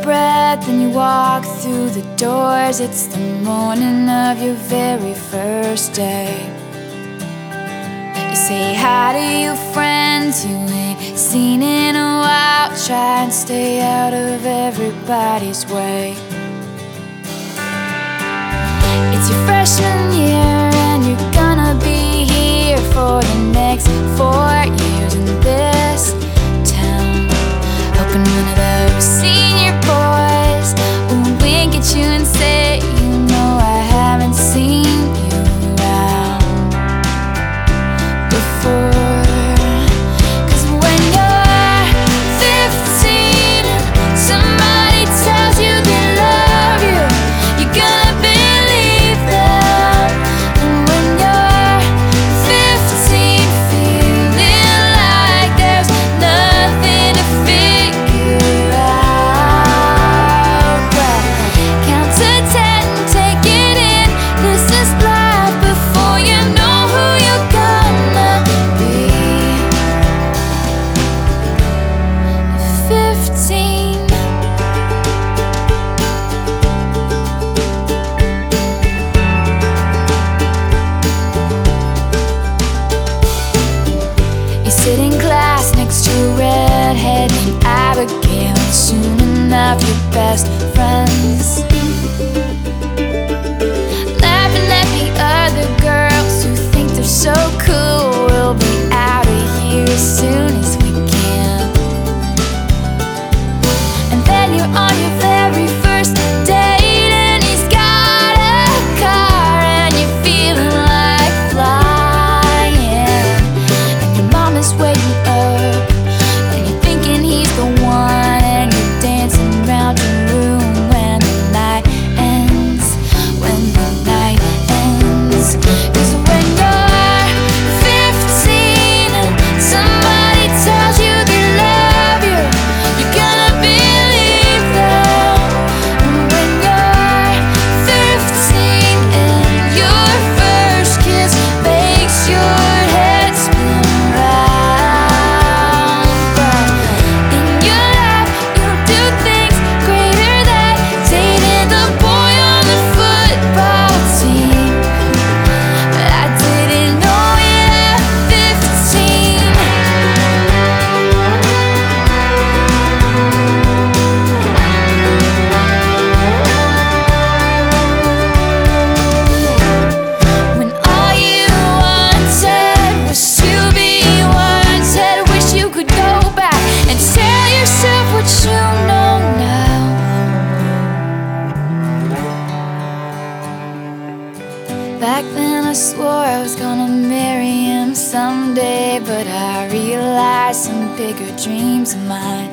breath and you walk through the doors. It's the morning of your very first day. You say hi to your friends you ain't seen in a while. Try and stay out of everybody's way. It's your freshman year and you're gonna be here for the next 4 years in this town. Hoping one of those senior boys will wink at you and say, you know I haven't seen you around before. 'Cause when you're 15 and somebody tells you they love you, you're gonna believe them. And when you're 15 feeling like there's nothing to figure out, but count to 10 and take it in. This is life before you know who you're gonna be. 15. You sit in class next to a redhead named Abigail, and soon enough your best friends. Laughing at the other girls who think they're so cool. We'll be out of here as soon as we can. And then you're on your very first date and he's got a car and you're feeling like flying. And your mom is waiting up and you're thinking he's the one, and you're dancing around your room when the night ends. When the night ends. 'Cause when you're 15 and somebody tells you they love you, you're gonna believe them. And when you're 15 and your first kiss makes your head spin round, but in your life you'll do things greater than dating the boy on the football team. But I didn't know it at 15. When all you wanted was to be wanted, wish you could go back and tell yourself what you know now. Back then I swore I was gonna marry him someday, but I realized some bigger dreams of mine.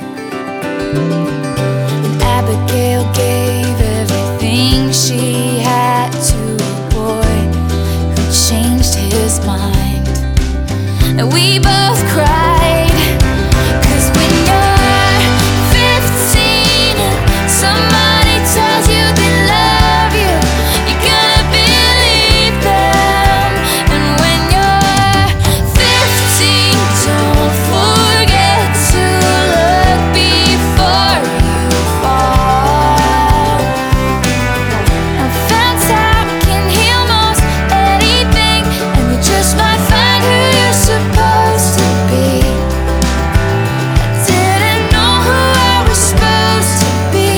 And Abigail gave everything she had to a boy who changed his mind. And we both cried. 'Cause when you're 15 and somebody tells you they love you, you're gonna believe them. And when you're 15, don't forget to look before you fall. I found time can heal most anything, and you just might find who you're supposed to be. I didn't know who I was supposed to be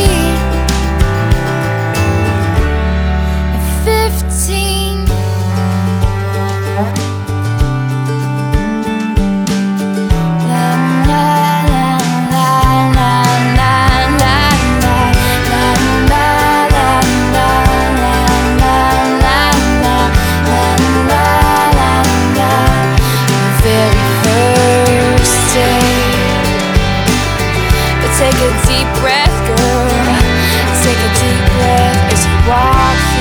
at 15. La la la la la la la la la la la la la. Your very first day. But take a deep breath, girl. Take a deep breath as you walk